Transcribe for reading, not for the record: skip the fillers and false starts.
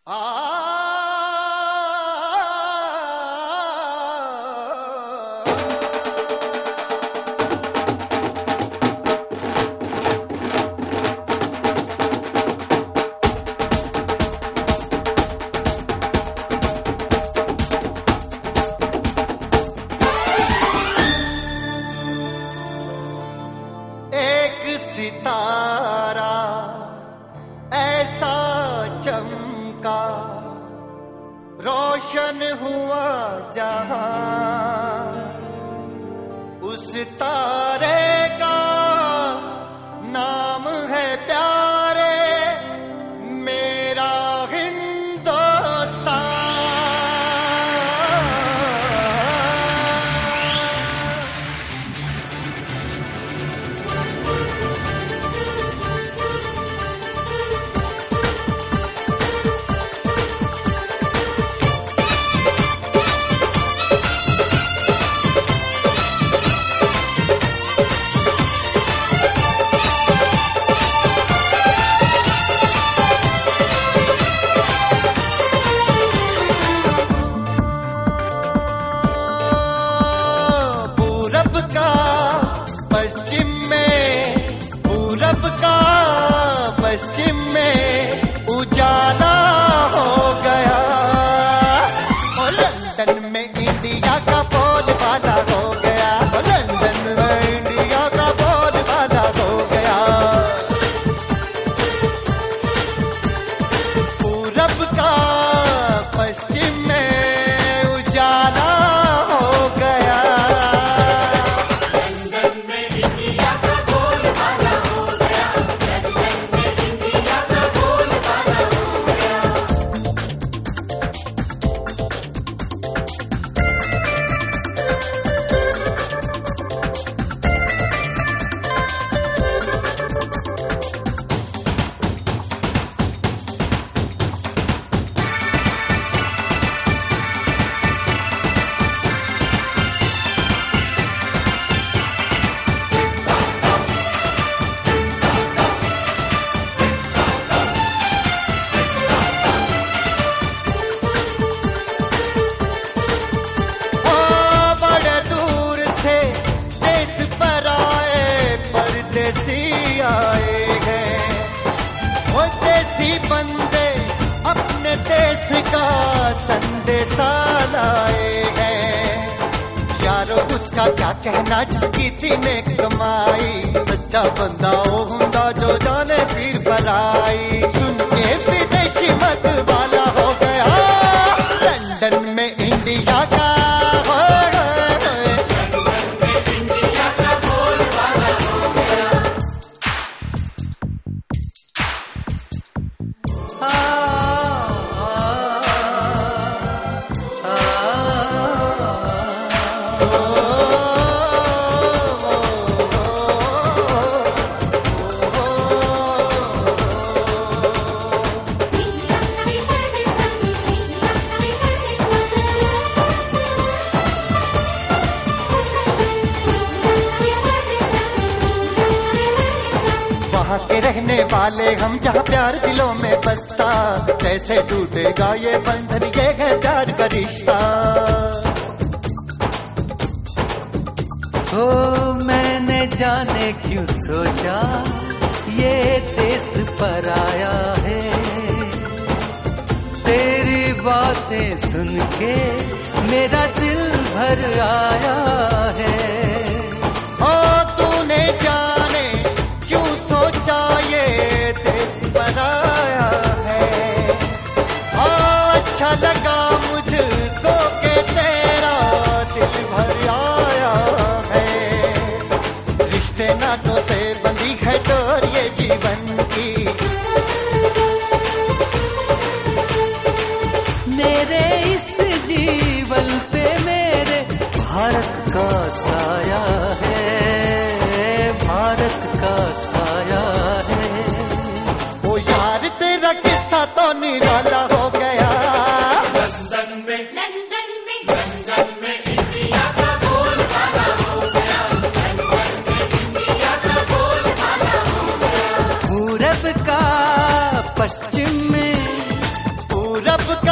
सितारा ऐसा चमका, रोशन हुआ जहां, उस तारे का नाम है प्यारे मेरा हिंदुस्तान। पश्चिम में उजाला हो गया, और लंदन में इंडिया का बोलबाला हो गया, और लंदन में इंडिया का बोलबाला हो गया। पूरब का पश्चिम में उजाला हो गया, लंदन में इंडिया का बोलबाला हो गया, लंदन में इंडिया का बोलबाला हो गया। बड़े दूर से देश पर आए परदेसी आए हैं, वो देसी बंदे अपने देश का संदेशा लाए हैं। यारो उसका क्या कहना जिसकी थी नेक कमाई, सच्चा बंदा वो हुंदा जो जाने पीर पराई। सुन के विदेशी मत वाला हो गया, लंदन में इंडिया का वहाँ के रहने वाले हम, जहाँ प्यार दिलों में बसता, कैसे टूटेगा ये बंधन, ये है प्यार का रिश्ता। ओ मैंने जाने क्यों सोचा ये देश पर आया है, तेरी बातें सुन के मेरा दिल भर आया है। ओ तूने जाने क्यों सोचा ये देश पर आया है, ओ अच्छा लगा मुझको के तेरा दिल भर आया है। रिश्ते नातों से बंधी है डोर ये जीवन की, मेरे इस जीवन पे मेरे भारत का साया है, भारत का साया है। ओ यार तेरा किस्सा तो निराला हो गया, लंदन में लंदन में इंडिया का बोलबाला हो गया, लंदन में इंडिया का बोलबाला हो गया। पूरब का पश्चिम में सबका